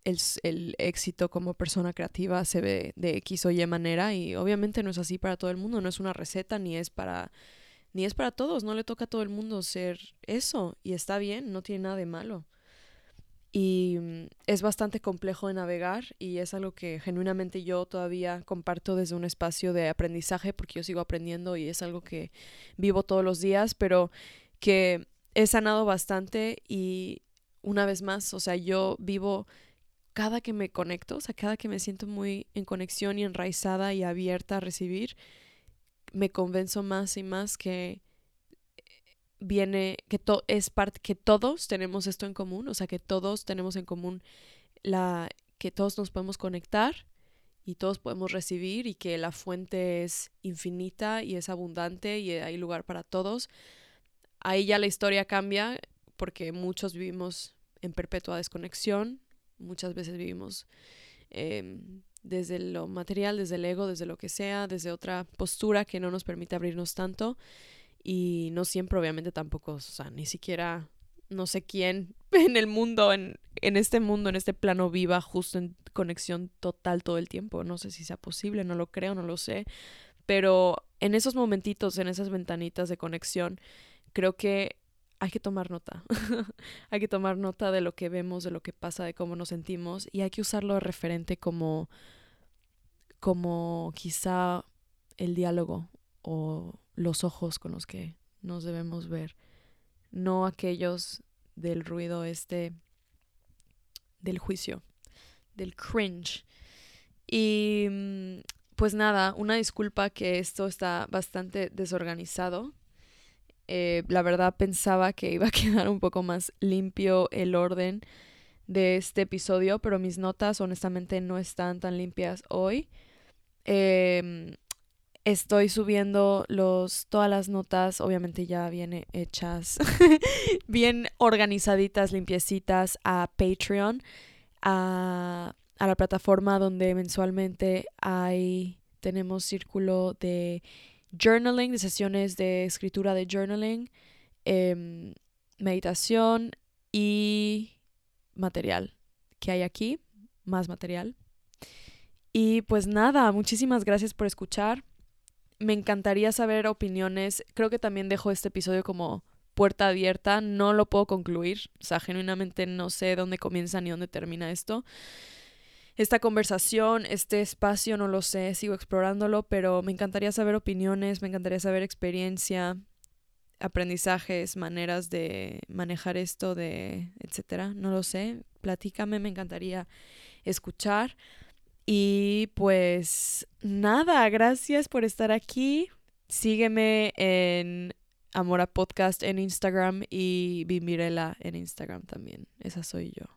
el, el éxito como persona creativa se ve de X o Y manera y obviamente no es así para todo el mundo, no es una receta ni es para, ni es para todos, no le toca a todo el mundo ser eso y está bien, no tiene nada de malo. Y mm, es bastante complejo de navegar y es algo que genuinamente yo todavía comparto desde un espacio de aprendizaje porque yo sigo aprendiendo y es algo que vivo todos los días, pero que he sanado bastante y una vez más, o sea, yo vivo cada que me conecto, o sea, cada que me siento muy en conexión y enraizada y abierta a recibir, me convenzo más y más que viene, que to es parte, que todos tenemos esto en común, o sea, que todos tenemos en común la, que todos nos podemos conectar y todos podemos recibir y que la fuente es infinita y es abundante y hay lugar para todos. Ahí ya la historia cambia porque muchos vivimos en perpetua desconexión, muchas veces vivimos eh, desde lo material, desde el ego, desde lo que sea, desde otra postura que no nos permite abrirnos tanto. Y no siempre, obviamente, tampoco, o sea, ni siquiera, no sé quién en el mundo, en, en este mundo, en este plano viva justo en conexión total todo el tiempo. No sé si sea posible, no lo creo, no lo sé. Pero en esos momentitos, en esas ventanitas de conexión, creo que hay que tomar nota. Hay que tomar nota de lo que vemos, de lo que pasa, de cómo nos sentimos. Y hay que usarlo de referente como, como quizá el diálogo o los ojos con los que nos debemos ver, no aquellos del ruido este, del juicio, del cringe. Y pues nada, una disculpa que esto está bastante desorganizado. Eh, la verdad pensaba que iba a quedar un poco más limpio el orden de este episodio, pero mis notas honestamente no están tan limpias hoy. Eh, Estoy subiendo los, todas las notas, obviamente ya vienen hechas, bien organizaditas, limpiecitas a Patreon, a, a la plataforma donde mensualmente hay, tenemos círculo de journaling, de sesiones de escritura de journaling, eh, meditación y material que hay aquí, más material. Y pues nada, muchísimas gracias por escuchar. Me encantaría saber opiniones. Creo que también dejo este episodio como puerta abierta. No lo puedo concluir. O sea, genuinamente no sé dónde comienza ni dónde termina esto. Esta conversación, este espacio, no lo sé. Sigo explorándolo, pero me encantaría saber opiniones. Me encantaría saber experiencia, aprendizajes, maneras de manejar esto, de etcétera. No lo sé. Platícame, me encantaría escuchar. Y pues nada, gracias por estar aquí. Sígueme en Amora Podcast en Instagram y Bimbirela en Instagram también. Esa soy yo.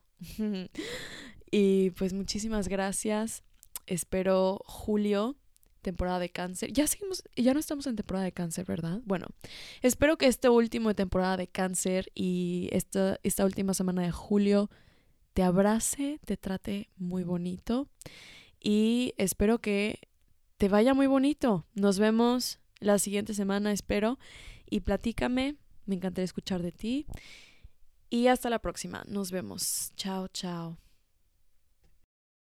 Y pues muchísimas gracias. Espero julio, temporada de cáncer. Ya seguimos, ya no estamos en temporada de cáncer, ¿verdad? Bueno, espero que este último de temporada de cáncer y esta, esta última semana de julio te abrace, te trate muy bonito. Y espero que te vaya muy bonito. Nos vemos la siguiente semana, espero. Y platícame. Me encantaría escuchar de ti. Y hasta la próxima. Nos vemos. Chao, chao.